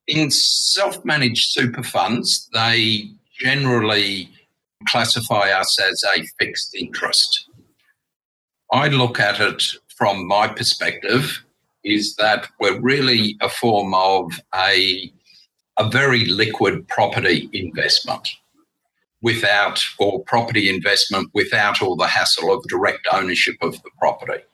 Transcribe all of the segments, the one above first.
In self-managed super funds, they generally classify us as a fixed interest. I look at it from my perspective is that we're really a form of a very liquid property investment or property investment without all the hassle of direct ownership of the property.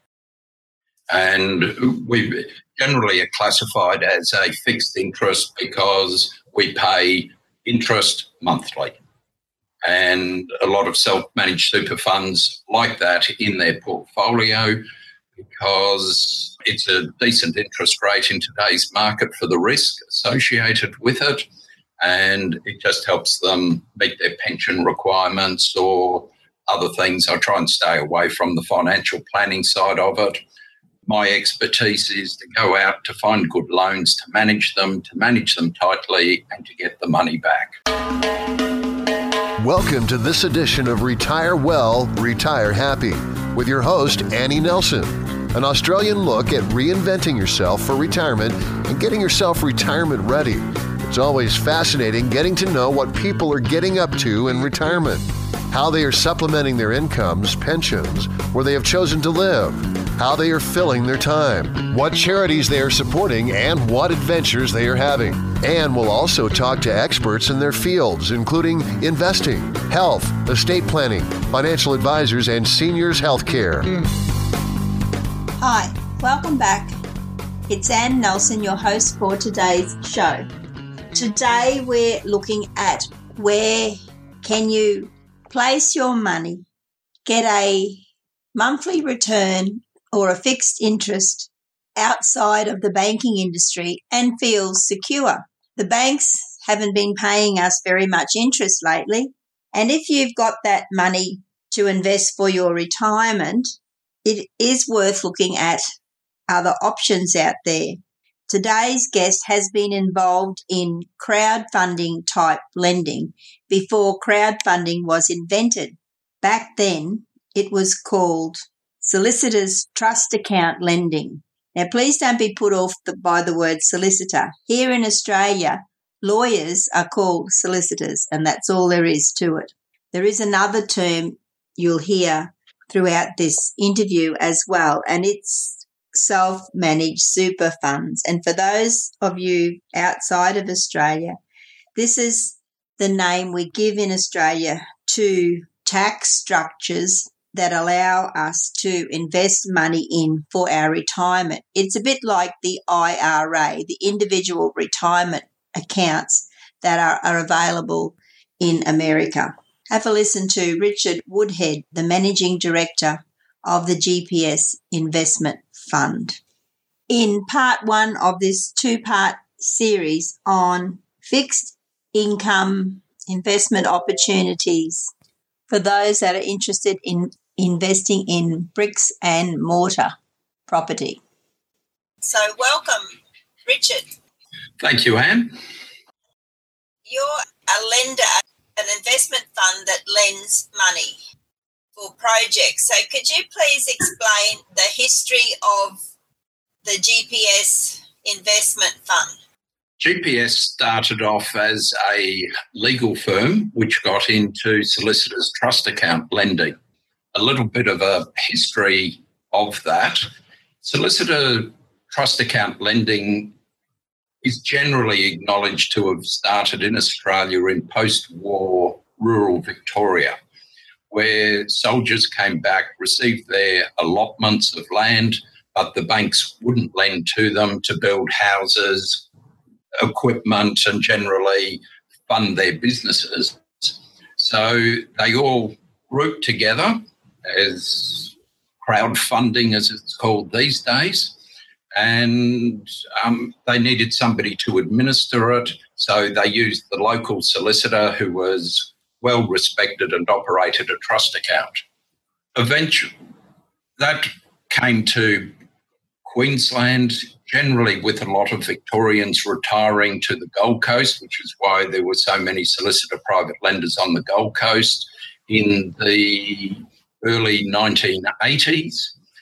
And we generally are classified as a fixed interest because we pay interest monthly. And a lot of self-managed super funds like that in their portfolio because it's a decent interest rate in today's market for the risk associated with it. And it just helps them meet their pension requirements or other things. I try and stay away from the financial planning side of it. My expertise is to go out to find good loans, to manage them tightly, and to get the money back. Welcome to this edition of Retire Well, Retire Happy with your host, Annie Nelson. An Australian look at reinventing yourself for retirement and getting yourself retirement ready. It's always fascinating getting to know what people are getting up to in retirement, how they are supplementing their incomes, pensions, where they have chosen to live, how they are filling their time, what charities they are supporting, and what adventures they are having. And we'll also talk to experts in their fields, including investing, health, estate planning, financial advisors, and seniors healthcare. Hi, welcome back. It's Anne Nelson, your host for today's show. Today we're looking at where can you place your money, get a monthly return or a fixed interest outside of the banking industry and feel secure. The banks haven't been paying us very much interest lately, and if you've got that money to invest for your retirement, it is worth looking at other options out there. Today's guest has been involved in crowdfunding type lending before crowdfunding was invented. Back then, it was called Solicitor's Trust Account Lending. Now, please don't be put off by the word solicitor. Here in Australia, lawyers are called solicitors, and that's all there is to it. There is another term you'll hear throughout this interview as well, and it's self-managed super funds. And for those of you outside of Australia, this is the name we give in Australia to tax structures that allow us to invest money in for our retirement. It's a bit like the IRA, the individual retirement accounts that are available in America. Have a listen to Richard Woodhead, the Managing Director of the GPS Investment Fund. In part one of this two-part series on fixed income investment opportunities for those that are interested in investing in bricks and mortar property. So welcome, Richard. Thank you, Anne. You're a lender, an investment fund that lends money for projects. So could you please explain the history of the GPS Investment Fund? GPS started off as a legal firm which got into solicitors' trust account lending. A little bit of a history of that. Solicitor trust account lending is generally acknowledged to have started in Australia in post-war rural Victoria, where soldiers came back, received their allotments of land, but the banks wouldn't lend to them to build houses, equipment, and generally fund their businesses. So they all grouped together as crowdfunding, as it's called these days, and they needed somebody to administer it. So they used the local solicitor who was well respected and operated a trust account. Eventually, that came to Queensland, generally with a lot of Victorians retiring to the Gold Coast, which is why there were so many solicitor private lenders on the Gold Coast in the early 1980s,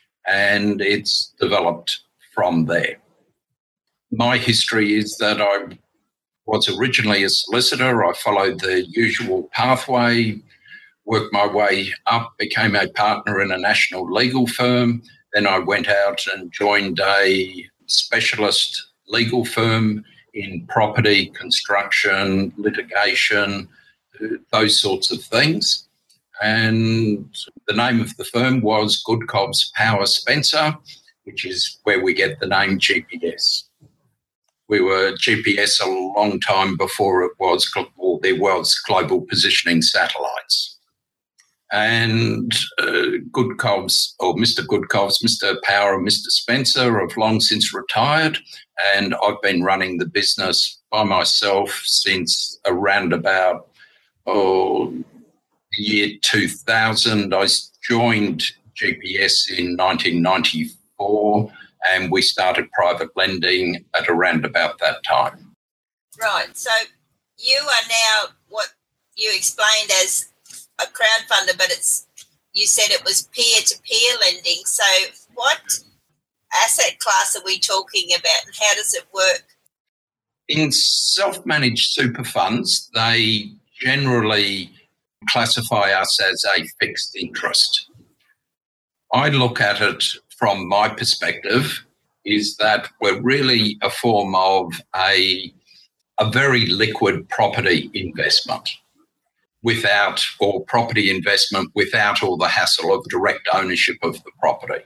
and it's developed from there. My history is that I was originally a solicitor. I followed the usual pathway, worked my way up, became a partner in a national legal firm. Then I went out and joined a specialist legal firm in property, construction, litigation, those sorts of things. And the name of the firm was Goodcobbs Power Spencer, which is where we get the name GPS. We were GPS a long time before there was global positioning satellites. And Goodcobbs, or Mr. Goodcobbs, Mr. Power and Mr. Spencer have long since retired, and I've been running the business by myself since around about the year 2000. I joined GPS in 1994, and we started private lending at around about that time. Right. So you are now what you explained as a crowdfunder, but you said it was peer-to-peer lending. So what asset class are we talking about, and how does it work? In self-managed super funds, they generally classify us as a fixed interest. I look at it from my perspective is that we're really a form of a very liquid property investment property investment without all the hassle of direct ownership of the property.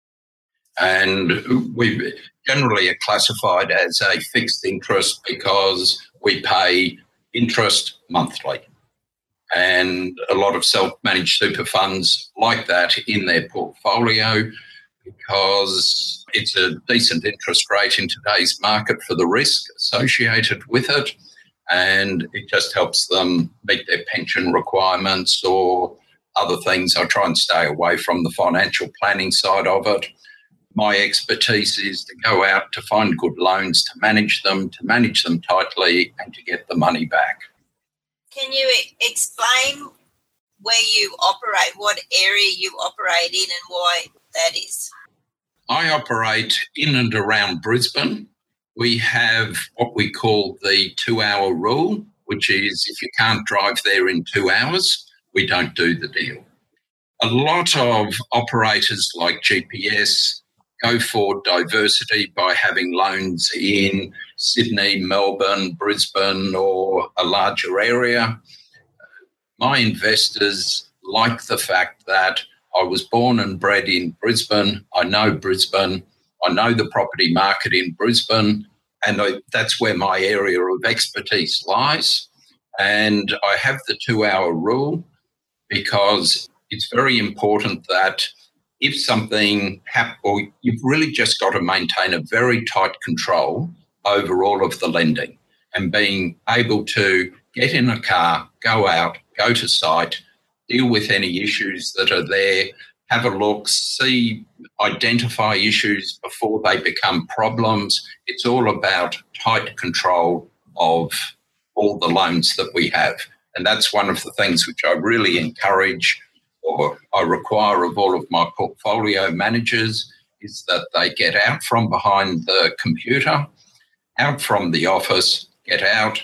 And we generally are classified as a fixed interest because we pay interest monthly. And a lot of self-managed super funds like that in their portfolio because it's a decent interest rate in today's market for the risk associated with it. And it just helps them meet their pension requirements or other things. I try and stay away from the financial planning side of it. My expertise is to go out to find good loans, to manage them tightly and to get the money back. Can you explain where you operate, what area you operate in and why that is? I operate in and around Brisbane. We have what we call the 2-hour rule, which is if you can't drive there in 2 hours, we don't do the deal. A lot of operators like GPS go for diversity by having loans in Sydney, Melbourne, Brisbane, or a larger area. My investors like the fact that I was born and bred in Brisbane. I know Brisbane. I know the property market in Brisbane, and that's where my area of expertise lies. And I have the 2-hour rule because it's very important that if something happens, or you've really just got to maintain a very tight control over all of the lending and being able to get in a car, go out, go to site, deal with any issues that are there, have a look, identify issues before they become problems. It's all about tight control of all the loans that we have. And that's one of the things which I really encourage or I require of all of my portfolio managers is that they get out from behind the computer, out from the office, get out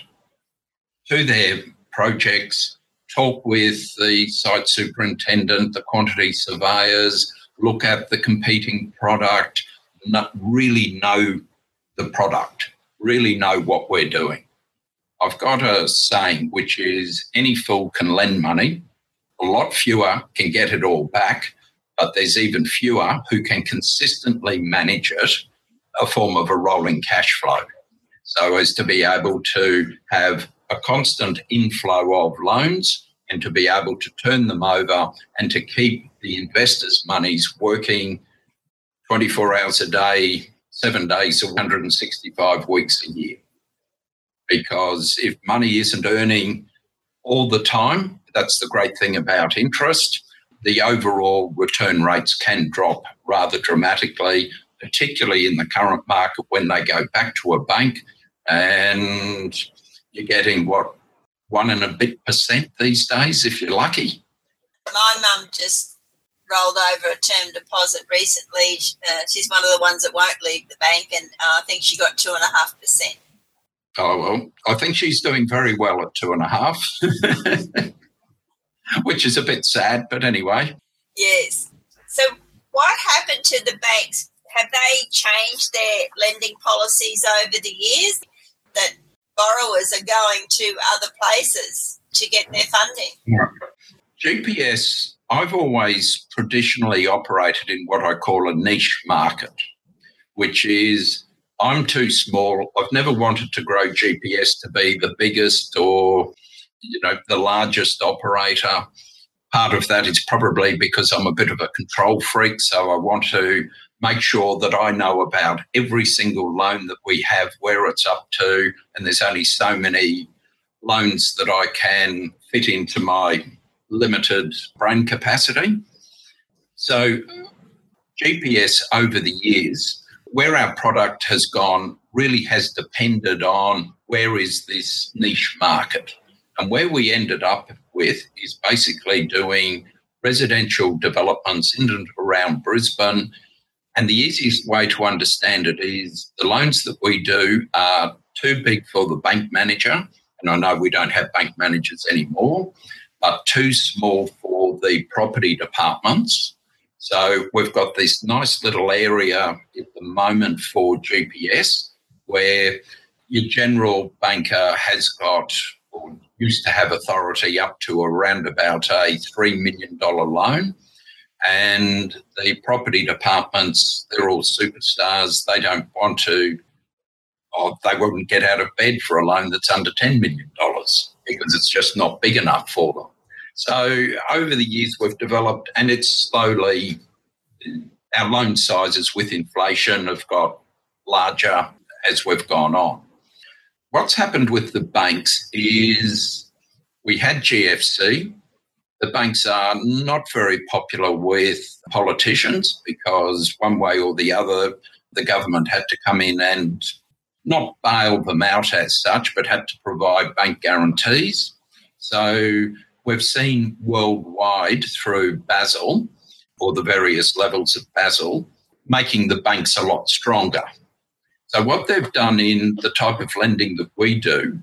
to their projects, talk with the site superintendent, the quantity surveyors, look at the competing product, really know the product, really know what we're doing. I've got a saying, which is any fool can lend money. A lot fewer can get it all back, but there's even fewer who can consistently manage it, a form of a rolling cash flow, so as to be able to have a constant inflow of loans and to be able to turn them over and to keep the investors' monies working 24 hours a day, 7 days, 165 weeks a year. Because if money isn't earning all the time, that's the great thing about interest, the overall return rates can drop rather dramatically, particularly in the current market when they go back to a bank and you're getting, 1 and a bit % these days if you're lucky. My mum just rolled over a term deposit recently. She's one of the ones that won't leave the bank, and I think she got 2.5%. Oh, well, I think she's doing very well at 2.5, which is a bit sad, but anyway. Yes. So what happened to the banks? Have they changed their lending policies over the years that borrowers are going to other places to get their funding? Yeah. GPS, I've always traditionally operated in what I call a niche market, which is I'm too small. I've never wanted to grow GPS to be the biggest or, the largest operator. Part of that is probably because I'm a bit of a control freak, so I want to make sure that I know about every single loan that we have, where it's up to, and there's only so many loans that I can fit into my limited brain capacity. So GPS over the years, where our product has gone really has depended on where is this niche market. And where we ended up with is basically doing residential developments in and around Brisbane. And the easiest way to understand it is the loans that we do are too big for the bank manager. And I know we don't have bank managers anymore, but too small for the property departments. So we've got this nice little area at the moment for GPS where your general banker has got or used to have authority up to around about a $3 million loan. And the property departments, they're all superstars. They don't want to, or they wouldn't get out of bed for a loan that's under $10 million because it's just not big enough for them. So over the years we've developed, and it's slowly, our loan sizes with inflation have got larger as we've gone on. What's happened with the banks is we had GFC. The banks are not very popular with politicians because one way or the other, the government had to come in and not bail them out as such, but had to provide bank guarantees. So we've seen worldwide through Basel, or the various levels of Basel, making the banks a lot stronger. So what they've done in the type of lending that we do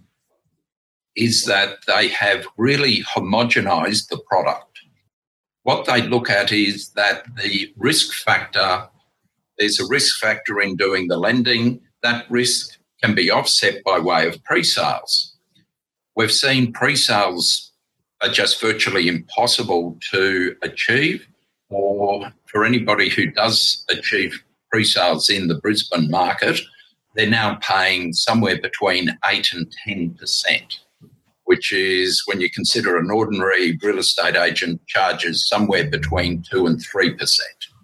is that they have really homogenised the product. What they look at is that the risk factor, there's a risk factor in doing the lending. That risk can be offset by way of pre-sales. We've seen pre-sales are just virtually impossible to achieve, or for anybody who does achieve pre-sales in the Brisbane market, they're now paying somewhere between 8 and 10%, which is when you consider an ordinary real estate agent charges somewhere between 2 and 3%.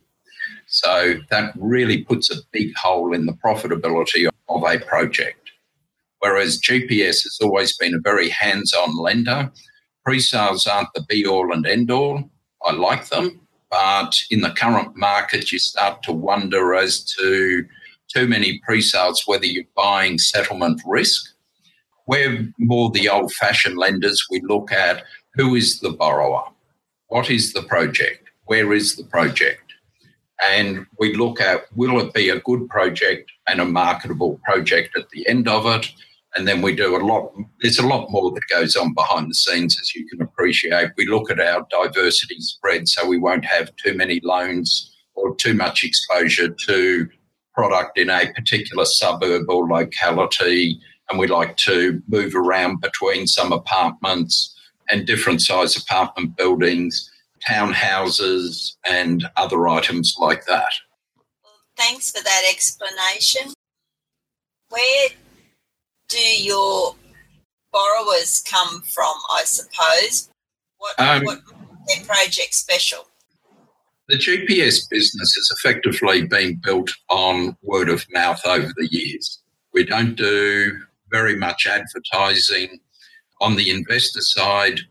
So that really puts a big hole in the profitability of a project. Whereas GPS has always been a very hands-on lender. Pre-sales aren't the be-all and end-all. I like them, but in the current market, you start to wonder as to too many pre-sales, whether you're buying settlement risk. We're more the old-fashioned lenders. We look at who is the borrower, what is the project, where is the project, and we look at will it be a good project and a marketable project at the end of it. And then we do there's a lot more that goes on behind the scenes, as you can appreciate. We look at our diversity spread so we won't have too many loans or too much exposure to product in a particular suburb or locality. And we like to move around between some apartments and different size apartment buildings, townhouses and other items like that. Well, thanks for that explanation. Where do your borrowers come from, I suppose? What makes their project special? The GPS business has effectively been built on word of mouth over the years. We don't do very much advertising. On the investor side,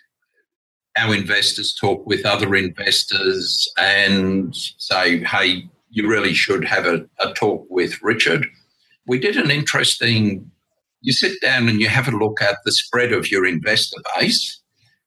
our investors talk with other investors and say, hey, you really should have a talk with Richard. We did an interesting, you sit down and you have a look at the spread of your investor base.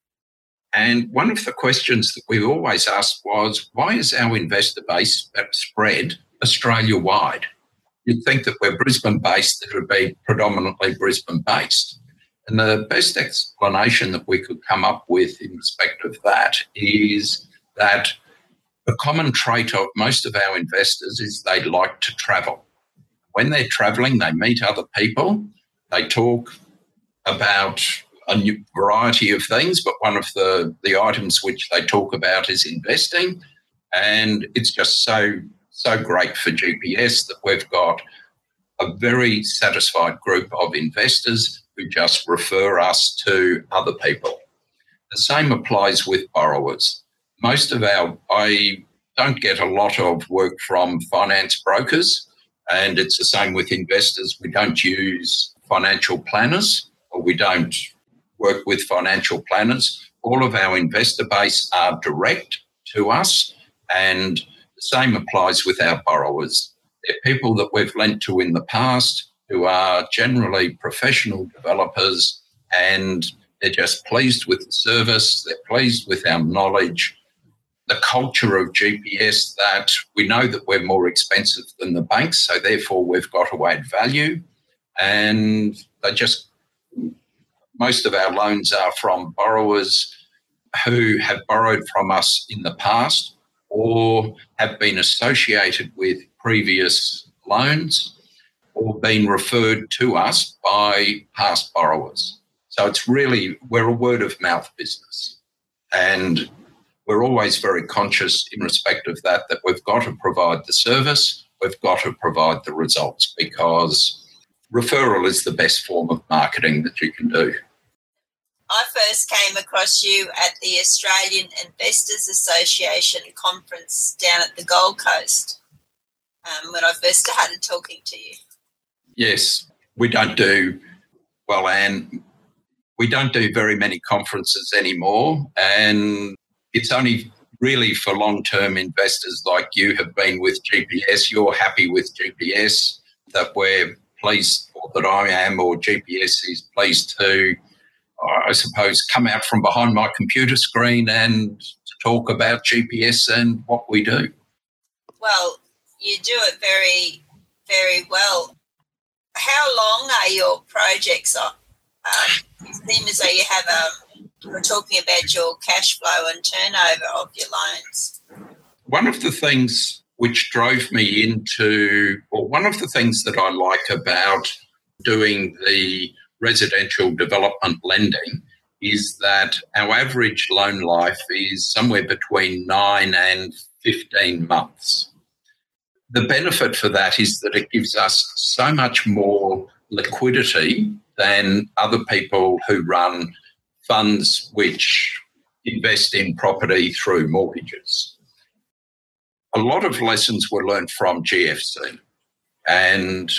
And one of the questions that we always asked was, why is our investor base spread Australia-wide? you'd think that we're Brisbane-based, that it would be predominantly Brisbane-based. And the best explanation that we could come up with in respect of that is that the common trait of most of our investors is they like to travel. When they're travelling, they meet other people, they talk about a new variety of things, but one of the items which they talk about is investing. And it's just so great for GPS that we've got a very satisfied group of investors who just refer us to other people. The same applies with borrowers. I don't get a lot of work from finance brokers, and it's the same with investors. We don't use financial planners, or we don't work with financial planners. All of our investor base are direct to us, and the same applies with our borrowers. They're people that we've lent to in the past who are generally professional developers, and they're just pleased with the service, they're pleased with our knowledge, the culture of GPS, that we know that we're more expensive than the banks, so therefore we've got to add value. And most of our loans are from borrowers who have borrowed from us in the past or have been associated with previous loans or been referred to us by past borrowers. So we're a word of mouth business. And we're always very conscious in respect of that we've got to provide the service, we've got to provide the results, because referral is the best form of marketing that you can do. I first came across you at the Australian Investors Association conference down at the Gold Coast when I first started talking to you. Yes, we don't do, Anne, we don't do very many conferences anymore, and it's only really for long-term investors like you have been with GPS. You're happy with GPS, that we're pleased, or that I am, or GPS is pleased to, I suppose, come out from behind my computer screen and talk about GPS and what we do. Well, you do it very, very well. How long are your projects on? It seems as though you have we're talking about your cash flow and turnover of your loans. One of the things which drove me into, or one of the things that I like about doing the residential development lending, is that our average loan life is somewhere between 9 and 15 months. The benefit for that is that it gives us so much more liquidity than other people who run funds which invest in property through mortgages. A lot of lessons were learned from GFC, and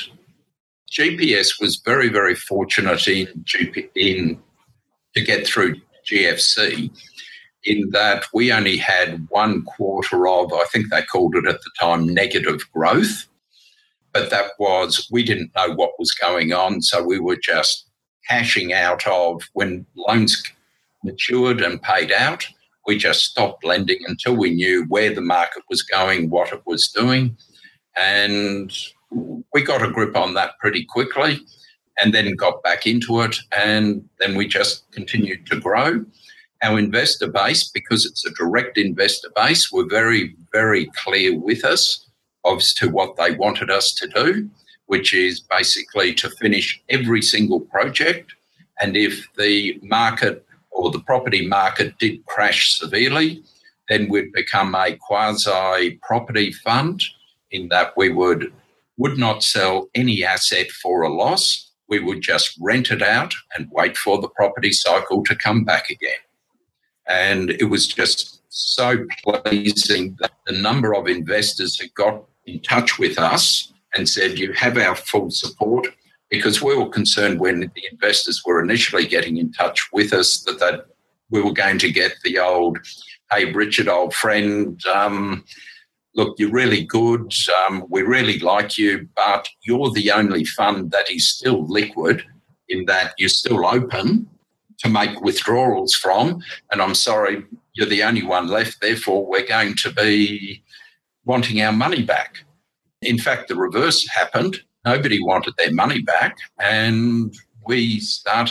GPS was very, very fortunate in to get through GFC, in that we only had 1 quarter of, I think they called it at the time, negative growth. But that was, we didn't know what was going on, so we were just cashing out of, when loans matured and paid out, we just stopped lending until we knew where the market was going, what it was doing. And we got a grip on that pretty quickly and then got back into it. And then we just continued to grow. Our investor base, because it's a direct investor base, were very, very clear with us as to what they wanted us to do, which is basically to finish every single project. And if the market or the property market did crash severely, then we'd become a quasi-property fund, in that we would not sell any asset for a loss. We would just rent it out and wait for the property cycle to come back again. And it was just so pleasing that the number of investors who got in touch with us and said, you have our full support, because we were concerned when the investors were initially getting in touch with us that we were going to get the old, hey, Richard, old friend, look, you're really good, we really like you, but you're the only fund that is still liquid, in that you're still open to make withdrawals from, and I'm sorry, you're the only one left, therefore we're going to be wanting our money back. In fact, the reverse happened. Nobody wanted their money back, and we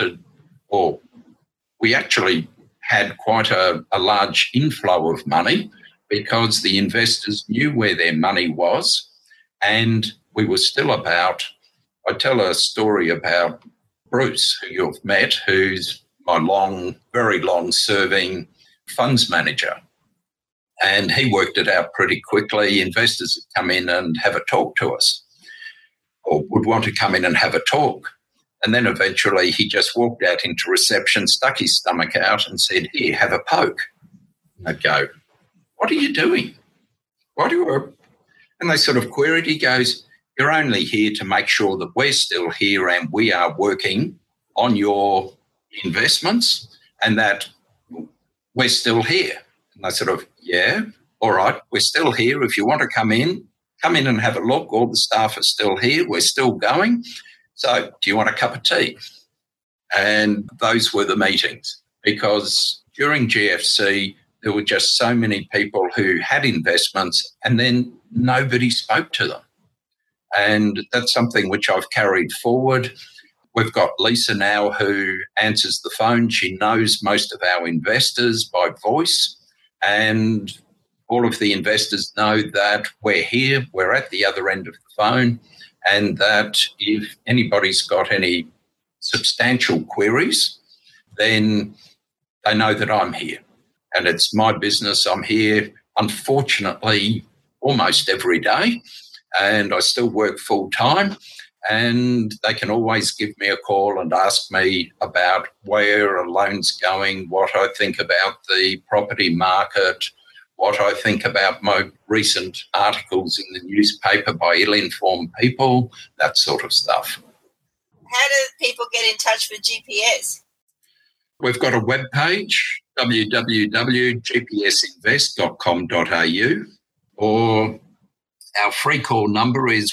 actually had quite a large inflow of money because the investors knew where their money was, and we were still about, I tell a story about Bruce, who you've met, who's my very long-serving funds manager. And he worked it out pretty quickly. Investors would come in and have a talk to us, or would want to come in and have a talk. And then eventually he just walked out into reception, stuck his stomach out and said, "Here, have a poke." And I'd go, "What are you doing? And they sort of queried. He goes, "You're only here to make sure that we're still here and we are working on your investments and that we're still here." And I sort of, "Yeah, all right, we're still here. If you want to come in and have a look. All the staff are still here. We're still going. So do you want a cup of tea?" And those were the meetings, because during GFC, there were just so many people who had investments and then nobody spoke to them. And that's something which I've carried forward. We've got Lisa now who answers the phone. She knows most of our investors by voice, and all of the investors know that we're here, we're at the other end of the phone, and that if anybody's got any substantial queries, then they know that I'm here. And it's my business. I'm here, unfortunately, almost every day, and I still work full time. And they can always give me a call and ask me about where a loan's going, what I think about the property market, what I think about my recent articles in the newspaper by ill-informed people, that sort of stuff. How do people get in touch with GPS? We've got a webpage, www.gpsinvest.com.au, or our free call number is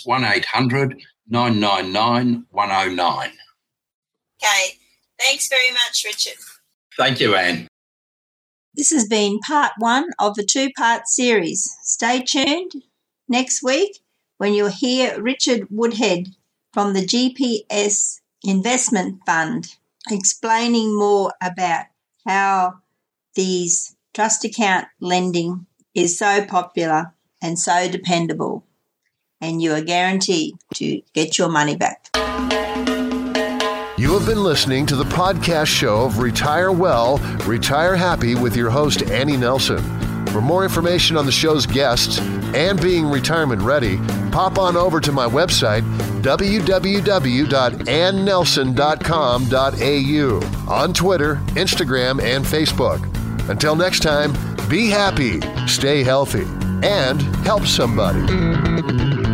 1-800-999-109. Okay. Thanks very much, Richard. Thank you, Anne. This has been part 1 of a 2-part series. Stay tuned next week when you'll hear Richard Woodhead from the GPS Investment Fund explaining more about how these trust account lending is so popular and so dependable, and you are guaranteed to get your money back. You have been listening to the podcast show of Retire Well, Retire Happy with your host, Annie Nelson. For more information on the show's guests and being retirement ready, pop on over to my website, www.annelson.com.au, on Twitter, Instagram, and Facebook. Until next time, be happy, stay healthy, and help somebody.